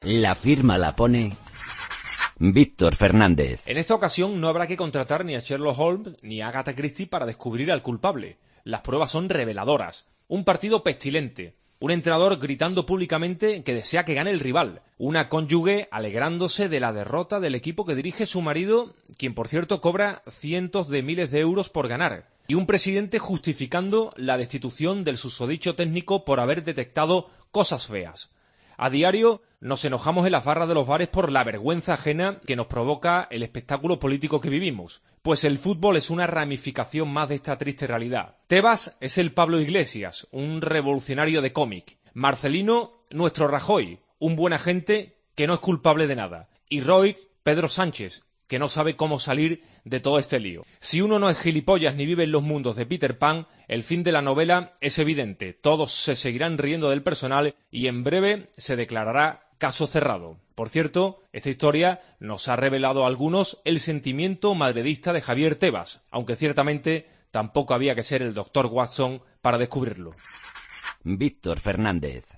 La firma la pone Víctor Fernández. En esta ocasión no habrá que contratar ni a Sherlock Holmes ni a Agatha Christie para descubrir al culpable. Las pruebas son reveladoras. Un partido pestilente. Un entrenador gritando públicamente que desea que gane el rival. Una cónyuge alegrándose de la derrota del equipo que dirige su marido, quien por cierto cobra cientos de miles de euros por ganar. Y un presidente justificando la destitución del susodicho técnico por haber detectado cosas feas. A diario nos enojamos en las barras de los bares por la vergüenza ajena que nos provoca el espectáculo político que vivimos. Pues el fútbol es una ramificación más de esta triste realidad. Tebas es el Pablo Iglesias, un revolucionario de cómic. Marcelino, nuestro Rajoy, un buen agente que no es culpable de nada. Y Roy, Pedro Sánchez, que no sabe cómo salir de todo este lío. Si uno no es gilipollas ni vive en los mundos de Peter Pan, el fin de la novela es evidente. Todos se seguirán riendo del personal y en breve se declarará caso cerrado. Por cierto, esta historia nos ha revelado a algunos el sentimiento madridista de Javier Tebas, aunque ciertamente tampoco había que ser el Dr. Watson para descubrirlo. Víctor Fernández.